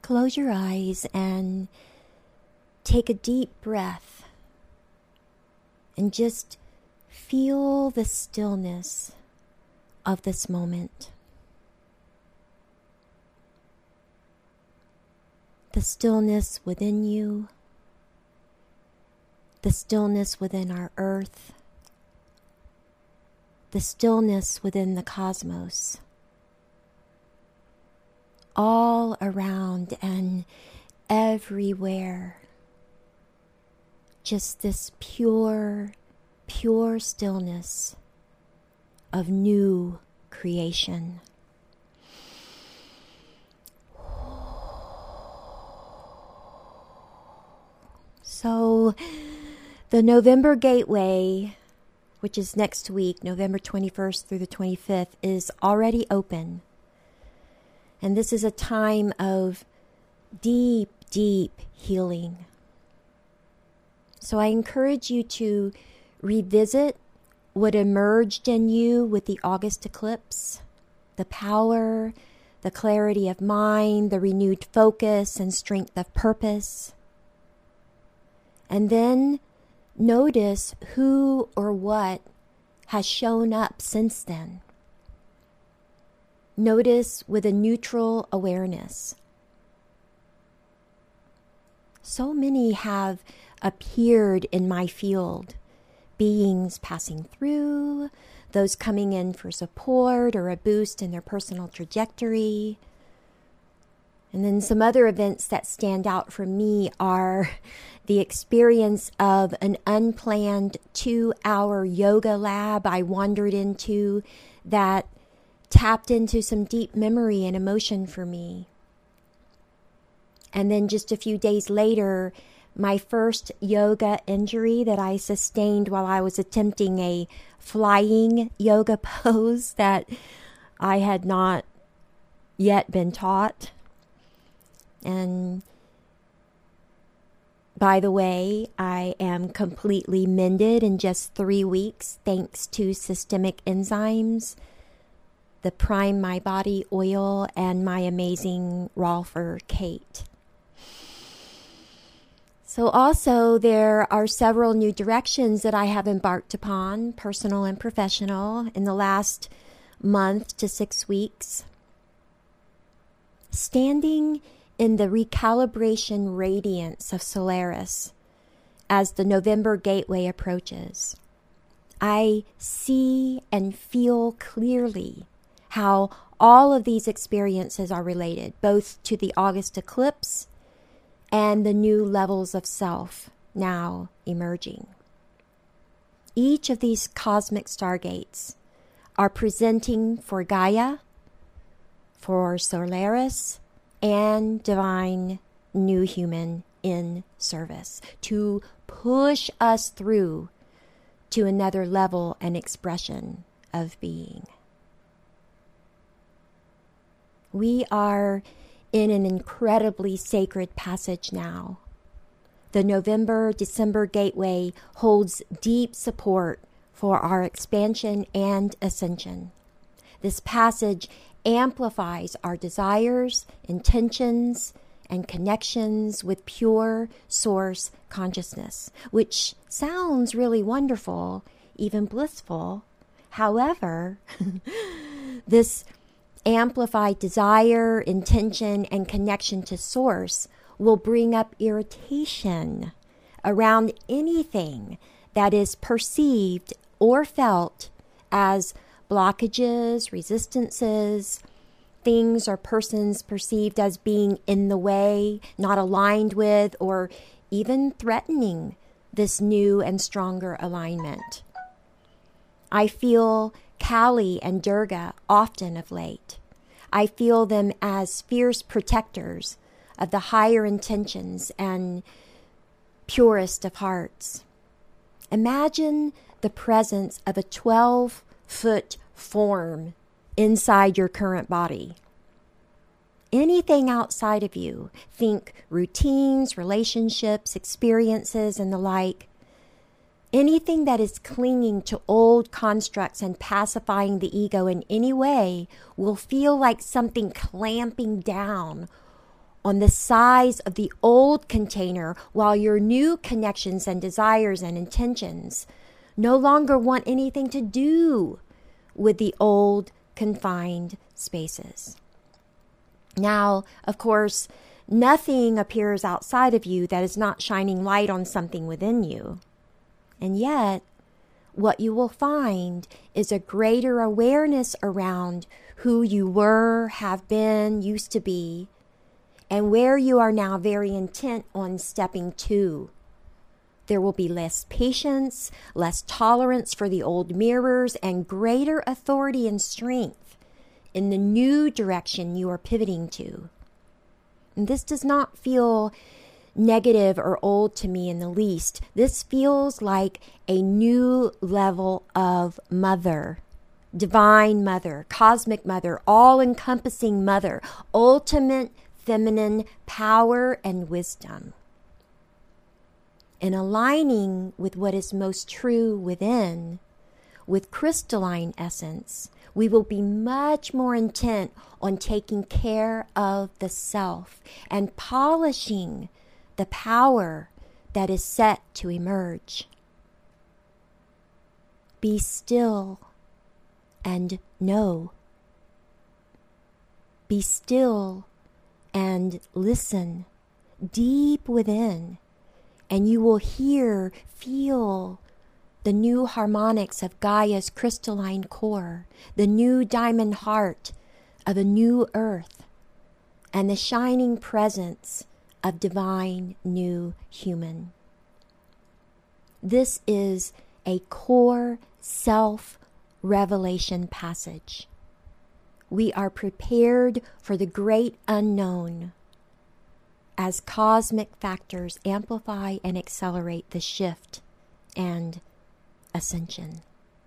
Close your eyes and take a deep breath and just feel the stillness of this moment. The stillness within you, the stillness within our earth, the stillness within the cosmos. All around and everywhere. Just this pure stillness of new creation. So, the November Gateway, which is next week, November 21st through the 25th, is already open. And this is a time of deep healing. So I encourage you to revisit what emerged in you with the August eclipse, the power, the clarity of mind, the renewed focus and strength of purpose. And then notice who or what has shown up since then. Notice with a neutral awareness. So many have appeared in my field. Beings passing through, those coming in for support or a boost in their personal trajectory. And then some other events that stand out for me are the experience of an unplanned 2-hour yoga lab I wandered into that tapped into some deep memory and emotion for me. And then just a few days later, my first yoga injury that I sustained while I was attempting a flying yoga pose that I had not yet been taught. And by the way, I am completely mended in just 3 weeks thanks to systemic enzymes, the Prime My Body oil, and my amazing Rolfer Kate. So also there are several new directions that I have embarked upon, personal and professional, in the last month to 6 weeks. Standing in the recalibration radiance of Solaris as the November Gateway approaches, I see and feel clearly how all of these experiences are related, both to the August eclipse and the new levels of self now emerging. Each of these cosmic stargates are presenting for Gaia, for Solaris, and divine new human in service to push us through to another level and expression of being. We are in an incredibly sacred passage now. The November-December Gateway holds deep support for our expansion and ascension. This passage amplifies our desires, intentions, and connections with pure source consciousness, which sounds really wonderful, even blissful. However, this amplified desire, intention, and connection to source will bring up irritation around anything that is perceived or felt as blockages, resistances, things or persons perceived as being in the way, not aligned with, or even threatening this new and stronger alignment. I feel Kali and Durga often of late. I feel them as fierce protectors of the higher intentions and purest of hearts. Imagine the presence of a 12-foot form inside your current body. Anything outside of you, think routines, relationships, experiences, and the like, anything that is clinging to old constructs and pacifying the ego in any way will feel like something clamping down on the size of the old container, while your new connections and desires and intentions no longer want anything to do with the old confined spaces. Now, of course, nothing appears outside of you that is not shining light on something within you. And yet, what you will find is a greater awareness around who you were, have been, used to be, and where you are now very intent on stepping to. There will be less patience, less tolerance for the old mirrors, and greater authority and strength in the new direction you are pivoting to. And this does not feel negative or old to me in the least. This feels like a new level of mother, divine mother, cosmic mother, all-encompassing mother, ultimate feminine power and wisdom. In aligning with what is most true within, with crystalline essence, we will be much more intent on taking care of the self and polishing the power that is set to emerge. Be still and know. Be still and listen deep within, and you will hear, feel the new harmonics of Gaia's crystalline core, the new diamond heart of a new earth, and the shining presence of divine new human. This is a core self-revelation passage. We are prepared for the great unknown as cosmic factors amplify and accelerate the shift and ascension.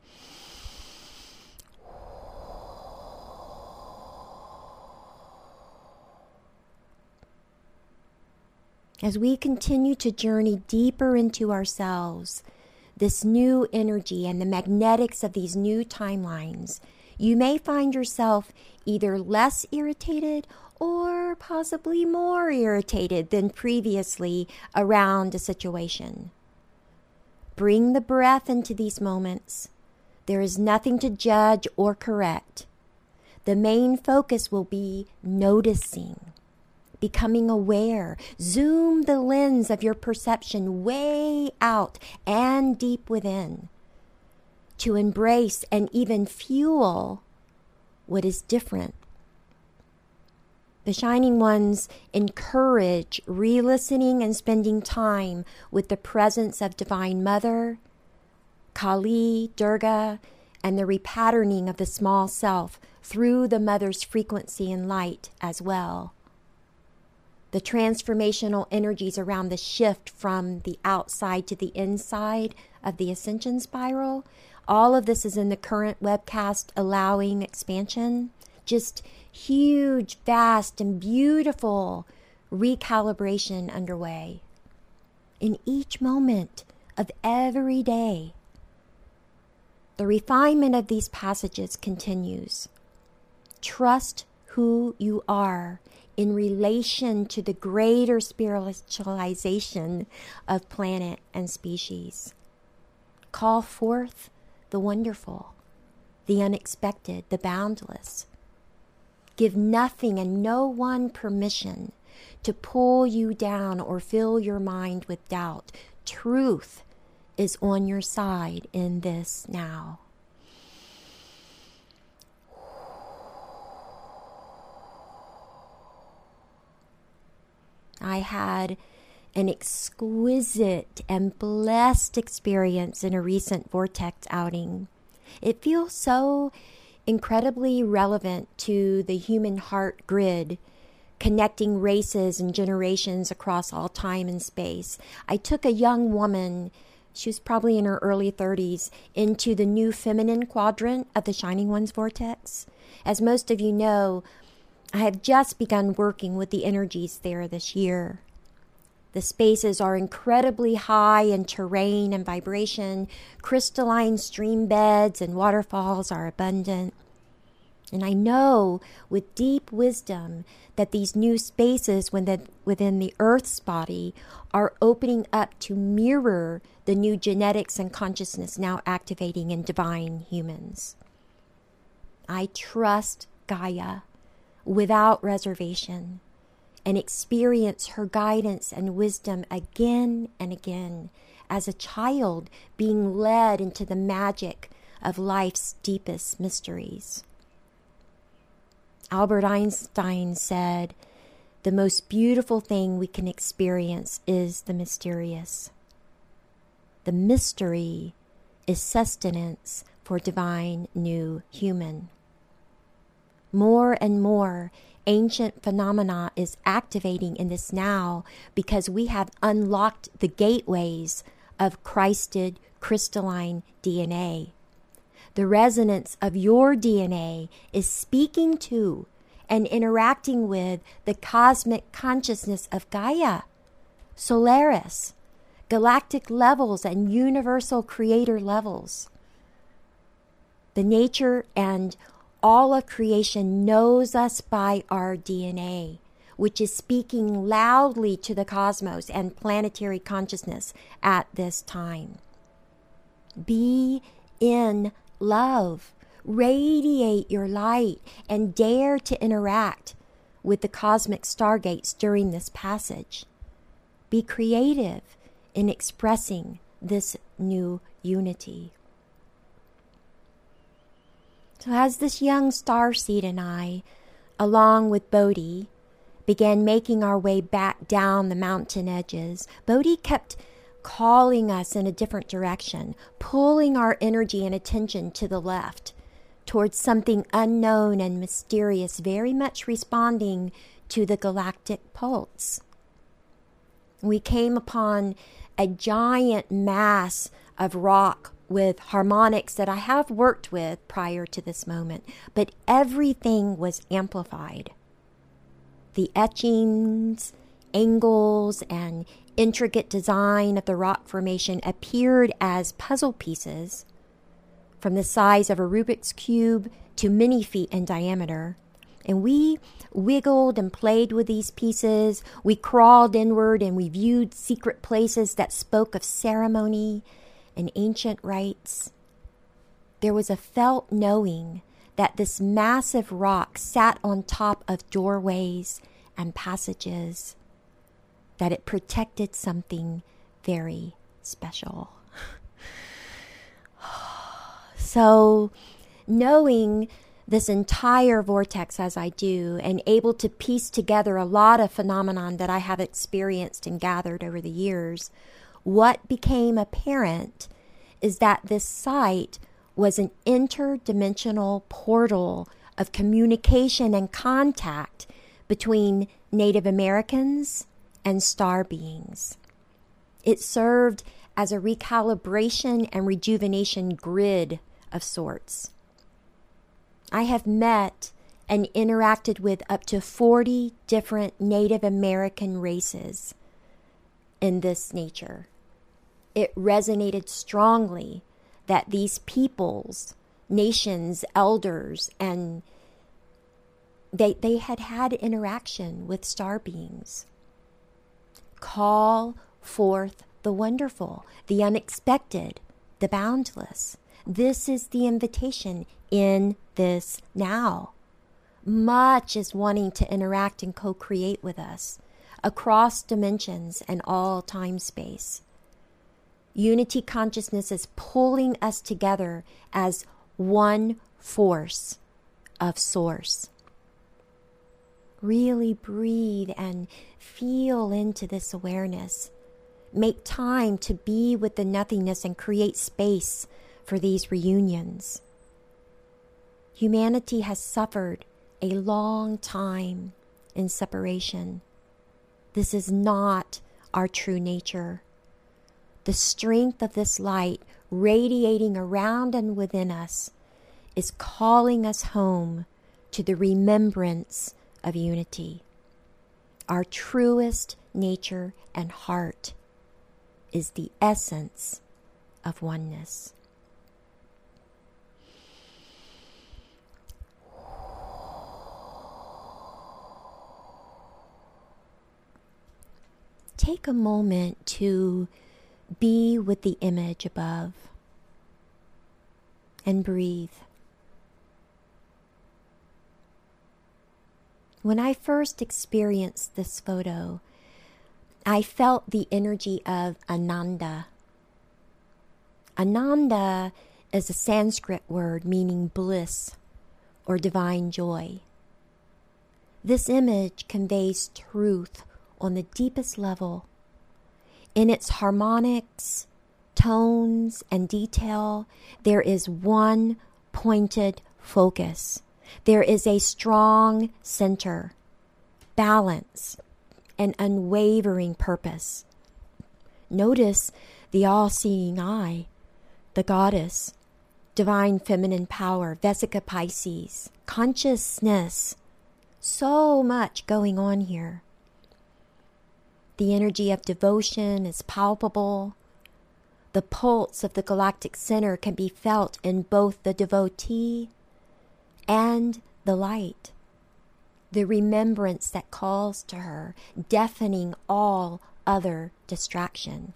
As we continue to journey deeper into ourselves, this new energy and the magnetics of these new timelines, you may find yourself either less irritated or possibly more irritated than previously around a situation. Bring the breath into these moments. There is nothing to judge or correct. The main focus will be noticing, becoming aware. Zoom the lens of your perception way out and deep within to embrace and even fuel what is different. The Shining Ones encourage re-listening and spending time with the presence of Divine Mother, Kali, Durga, and the repatterning of the small self through the Mother's frequency and light as well. The transformational energies around the shift from the outside to the inside of the Ascension Spiral, all of this is in the current webcast, Allowing Expansion. Just huge, vast, and beautiful recalibration underway in each moment of every day. The refinement of these passages continues. Trust who you are in relation to the greater spiritualization of planet and species. Call forth the wonderful, the unexpected, the boundless. Give nothing and no one permission to pull you down or fill your mind with doubt. Truth is on your side in this now. I had an exquisite and blessed experience in a recent Vortex outing. It feels so incredibly relevant to the human heart grid, connecting races and generations across all time and space. I took a young woman, she was probably in her early 30s, into the new feminine quadrant of the Shining Ones Vortex. As most of you know, I have just begun working with the energies there this year. The spaces are incredibly high in terrain and vibration. Crystalline stream beds and waterfalls are abundant. And I know with deep wisdom that these new spaces within the Earth's body are opening up to mirror the new genetics and consciousness now activating in divine humans. I trust Gaia without reservation and experience her guidance and wisdom again and again as a child being led into the magic of life's deepest mysteries. Albert Einstein said, "The most beautiful thing we can experience is the mysterious. The mystery is sustenance for divine new human." More and more ancient phenomena is activating in this now because we have unlocked the gateways of Christed crystalline DNA. The resonance of your DNA is speaking to and interacting with the cosmic consciousness of Gaia, Solaris, galactic levels, and universal creator levels. The nature and all of creation knows us by our DNA, which is speaking loudly to the cosmos and planetary consciousness at this time. Be in love, radiate your light, and dare to interact with the cosmic stargates during this passage. Be creative in expressing this new unity. So as this young starseed and I, along with Bodhi, began making our way back down the mountain edges, Bodhi kept calling us in a different direction, pulling our energy and attention to the left, towards something unknown and mysterious, very much responding to the galactic pulse. We came upon a giant mass of rock with harmonics that I have worked with prior to this moment, but everything was amplified. The etchings, angles, and intricate design of the rock formation appeared as puzzle pieces from the size of a Rubik's Cube to many feet in diameter. And we wiggled and played with these pieces. We crawled inward and we viewed secret places that spoke of ceremony and ancient rites. There was a felt knowing that this massive rock sat on top of doorways and passages, that it protected something very special. So, knowing this entire vortex as I do, and able to piece together a lot of phenomenon that I have experienced and gathered over the years, what became apparent is that this site was an interdimensional portal of communication and contact between Native Americans and star beings. It served as a recalibration and rejuvenation grid of sorts. I have met and interacted with up to 40 different Native American races in this nature. It resonated strongly that these peoples, nations, elders, and they had interaction with star beings. Call forth the wonderful, the unexpected, the boundless. This is the invitation in this now. Much is wanting to interact and co-create with us across dimensions and all time space. Unity consciousness is pulling us together as one force of source. Really breathe and feel into this awareness. Make time to be with the nothingness and create space for these reunions. Humanity has suffered a long time in separation. This is not our true nature. The strength of this light radiating around and within us is calling us home to the remembrance of unity. Our truest nature and heart is the essence of oneness. take a moment to be with the image above and breathe. When I first experienced this photo, I felt the energy of Ananda. Ananda is a Sanskrit word meaning bliss or divine joy. This image conveys truth on the deepest level. In its harmonics, tones, and detail, there is one pointed focus. There is a strong center, balance, and unwavering purpose. Notice the all-seeing eye, the goddess, divine feminine power, Vesica Pisces, consciousness. So much going on here. The energy of devotion is palpable. The pulse of the galactic center can be felt in both the devotee and the light. The remembrance that calls to her, deafening all other distraction.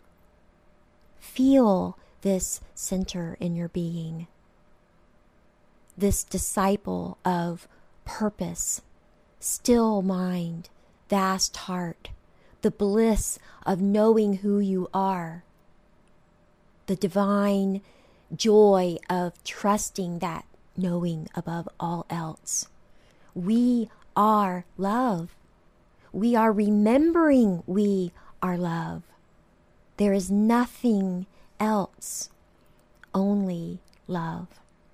Feel this center in your being. This disciple of purpose, still mind, vast heart, the bliss of knowing who you are, the divine joy of trusting that knowing above all else. We are love. We are remembering we are love. There is nothing else, only love.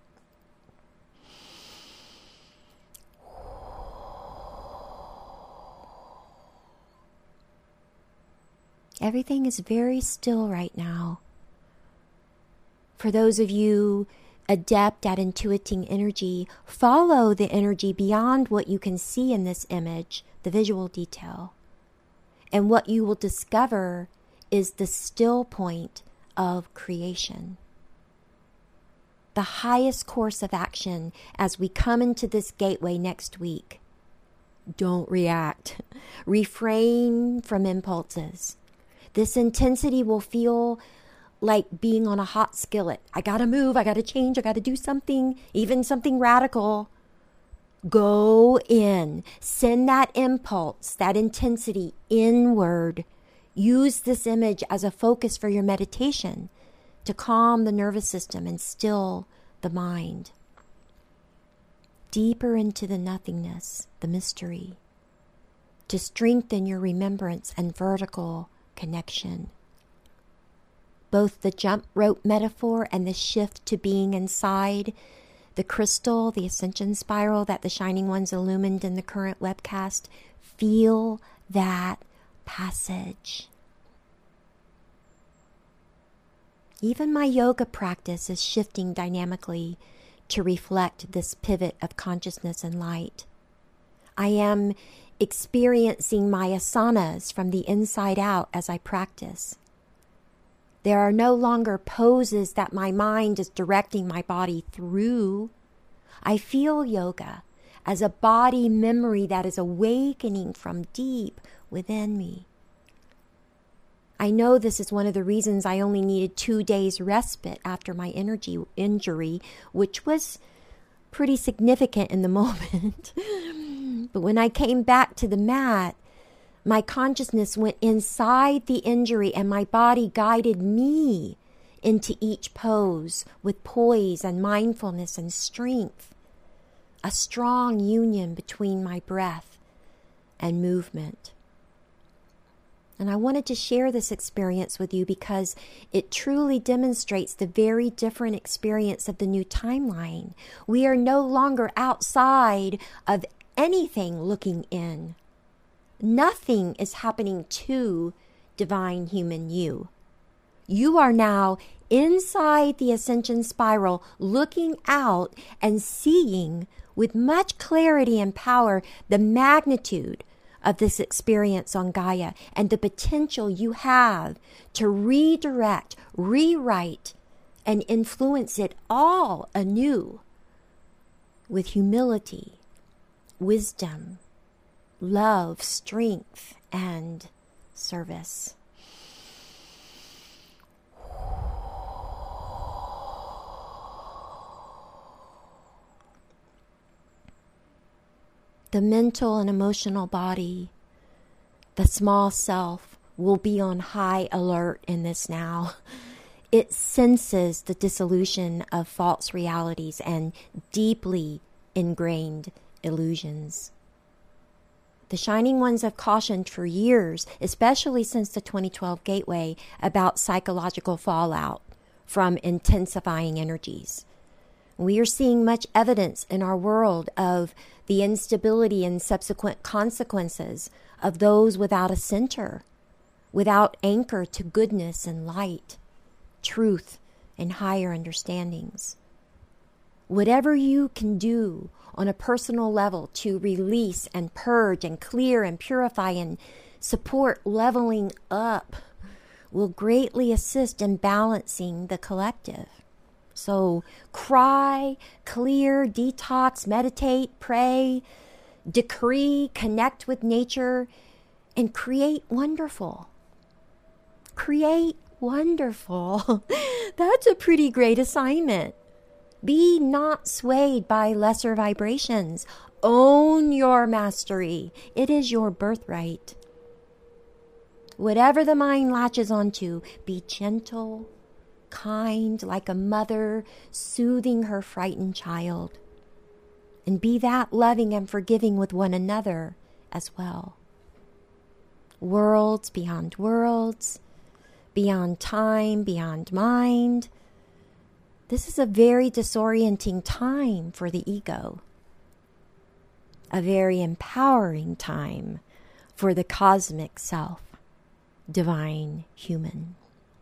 Everything is very still right now. For those of you adept at intuiting energy, follow the energy beyond what you can see in this image, the visual detail. And what you will discover is the still point of creation. The highest course of action as we come into this gateway next week. Don't react. Refrain from impulses. This intensity will feel like being on a hot skillet. I gotta move, I gotta change, I gotta do something, even something radical. Go in. Send that impulse, that intensity inward. Use this image as a focus for your meditation to calm the nervous system and still the mind. Deeper into the nothingness, the mystery, to strengthen your remembrance and vertical connection. Both the jump rope metaphor and the shift to being inside the crystal, the ascension spiral that the Shining Ones illumined in the current webcast, feel that passage. Even my yoga practice is shifting dynamically to reflect this pivot of consciousness and light. I am experiencing my asanas from the inside out as I practice. There are no longer poses that my mind is directing my body through. I feel yoga as a body memory that is awakening from deep within me. I know this is one of the reasons I only needed 2 days respite after my energy injury, which was pretty significant in the moment. But when I came back to the mat, my consciousness went inside the injury and my body guided me into each pose with poise and mindfulness and strength. A strong union between my breath and movement. And I wanted to share this experience with you because it truly demonstrates the very different experience of the new timeline. We are no longer outside of anything looking in. Nothing is happening to divine human you. You are now inside the ascension spiral, looking out and seeing with much clarity and power the magnitude of this experience on Gaia and the potential you have to redirect, rewrite, and influence it all anew with humility, wisdom, love, strength, and service. The mental and emotional body, the small self, will be on high alert in this now. It senses the dissolution of false realities and deeply ingrained illusions. The Shining Ones have cautioned for years, especially since the 2012 Gateway, about psychological fallout from intensifying energies. We are seeing much evidence in our world of the instability and subsequent consequences of those without a center, without anchor to goodness and light, truth and higher understandings. Whatever you can do on a personal level to release and purge and clear and purify and support leveling up will greatly assist in balancing the collective. So cry, clear, detox, meditate, pray, decree, connect with nature, and create wonderful. Create wonderful. That's a pretty great assignment. Be not swayed by lesser vibrations. Own your mastery. It is your birthright. Whatever the mind latches onto, be gentle, kind, like a mother soothing her frightened child. And be that loving and forgiving with one another as well. Worlds beyond worlds, beyond time, beyond mind. This is a very disorienting time for the ego. A very empowering time for the cosmic self, divine human.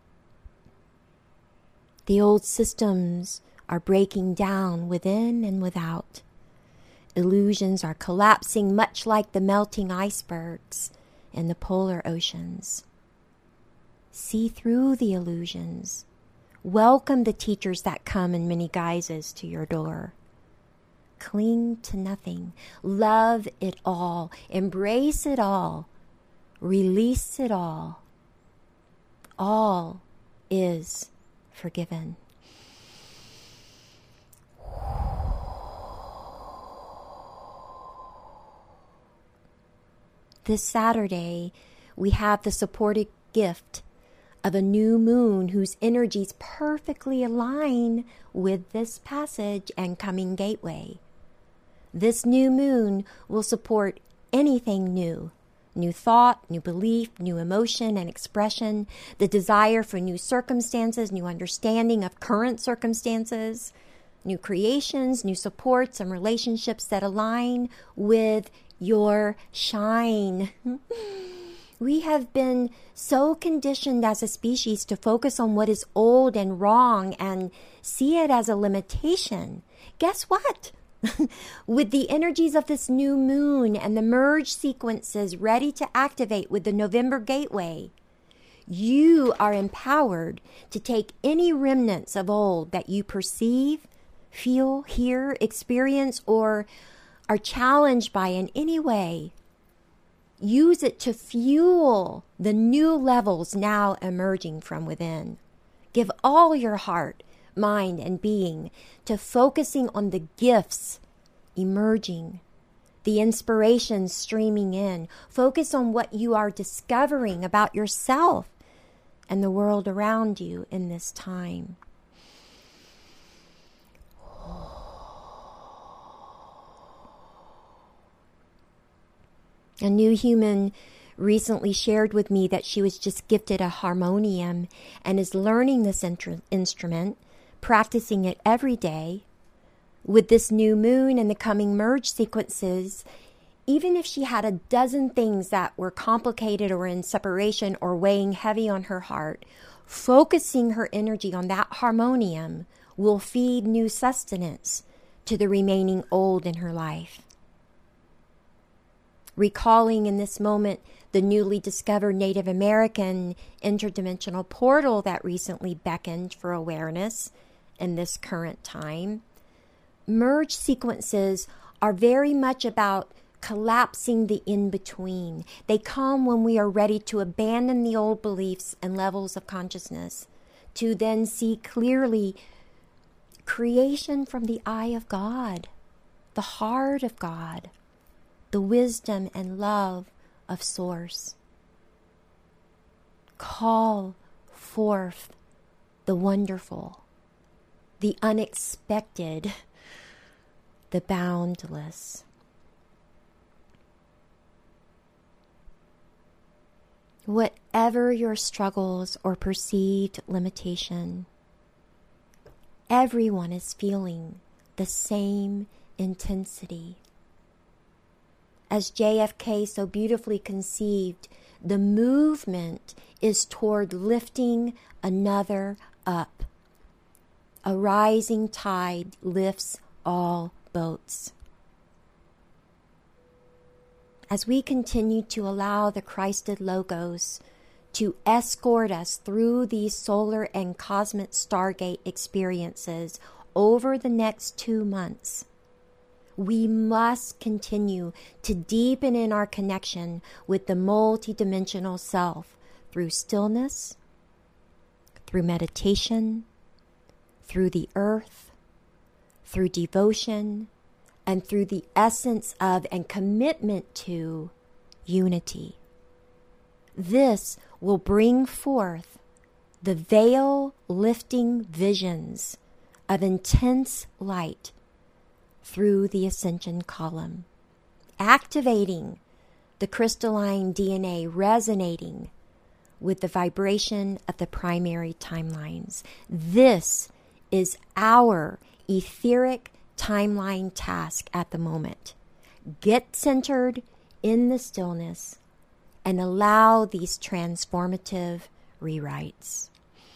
The old systems are breaking down within and without. Illusions are collapsing much like the melting icebergs in the polar oceans. See through the illusions. Welcome the teachers that come in many guises to your door. Cling to nothing. Love it all. Embrace it all. Release it all. All is forgiven. This Saturday, we have the supported gift of a new moon whose energies perfectly align with this passage and coming gateway. This new moon will support anything new. New thought, new belief, new emotion and expression, the desire for new circumstances, new understanding of current circumstances, new creations, new supports and relationships that align with your shine. We have been so conditioned as a species to focus on what is old and wrong and see it as a limitation. Guess what? With the energies of this new moon and the merge sequences ready to activate with the November Gateway, you are empowered to take any remnants of old that you perceive, feel, hear, experience, or are challenged by in any way. Use it to fuel the new levels now emerging from within. Give all your heart, mind, and being to focusing on the gifts emerging, the inspirations streaming in. Focus on what you are discovering about yourself and the world around you in this time. A new human recently shared with me that she was just gifted a harmonium and is learning this instrument, practicing it every day. With this new moon and the coming merge sequences, even if she had a dozen things that were complicated or in separation or weighing heavy on her heart, focusing her energy on that harmonium will feed new sustenance to the remaining old in her life. Recalling in this moment the newly discovered Native American interdimensional portal that recently beckoned for awareness in this current time, merge sequences are very much about collapsing the in-between. They come when we are ready to abandon the old beliefs and levels of consciousness, to then see clearly creation from the eye of God, the heart of God, the wisdom and love of Source. Call forth the wonderful, the unexpected, the boundless. Whatever your struggles or perceived limitation, everyone is feeling the same intensity. As JFK so beautifully conceived, the movement is toward lifting another up. A rising tide lifts all boats. As we continue to allow the Christed Logos to escort us through these solar and cosmic stargate experiences over the next 2 months, we must continue to deepen in our connection with the multidimensional self through stillness, through meditation, through the earth, through devotion, and through the essence of and commitment to unity. This will bring forth the veil-lifting visions of intense light through the ascension column, activating the crystalline DNA, resonating with the vibration of the primary timelines. This is our etheric timeline task at the moment. Get centered in the stillness and allow these transformative rewrites.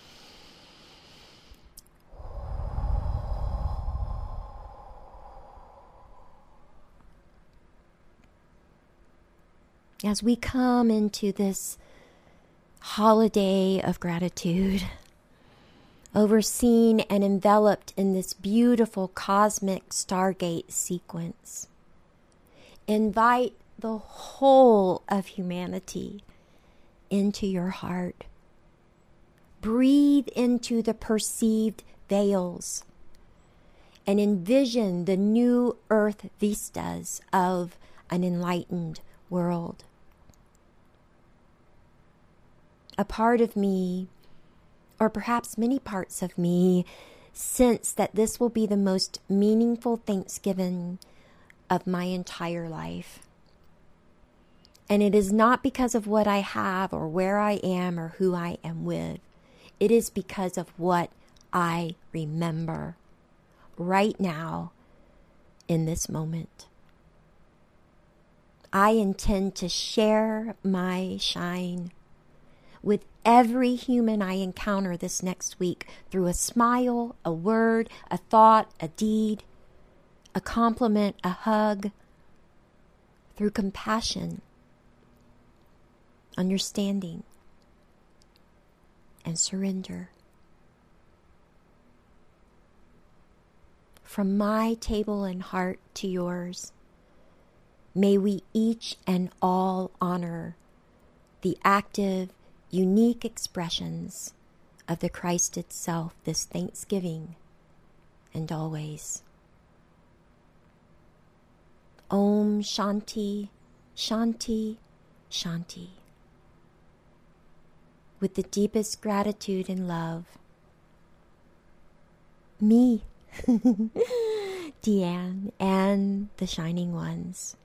As we come into this holiday of gratitude, overseen and enveloped in this beautiful cosmic stargate sequence, invite the whole of humanity into your heart. Breathe into the perceived veils and envision the new earth vistas of an enlightened world. A part of me, or perhaps many parts of me, sense that this will be the most meaningful Thanksgiving of my entire life. And it is not because of what I have or where I am or who I am with. It is because of what I remember right now in this moment. I intend to share my shine with every human I encounter this next week through a smile, a word, a thought, a deed, a compliment, a hug, through compassion, understanding, and surrender. From my table and heart to yours, may we each and all honor the active, unique expressions of the Christ itself this Thanksgiving and always. Om Shanti, Shanti, Shanti. With the deepest gratitude and love, me, Deanne, and the Shining Ones.